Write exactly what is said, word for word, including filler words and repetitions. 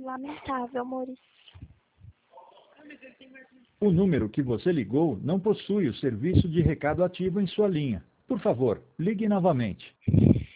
lamentável, Maurício. O número que você ligou não possui o serviço de recado ativo em sua linha. Por favor, ligue novamente.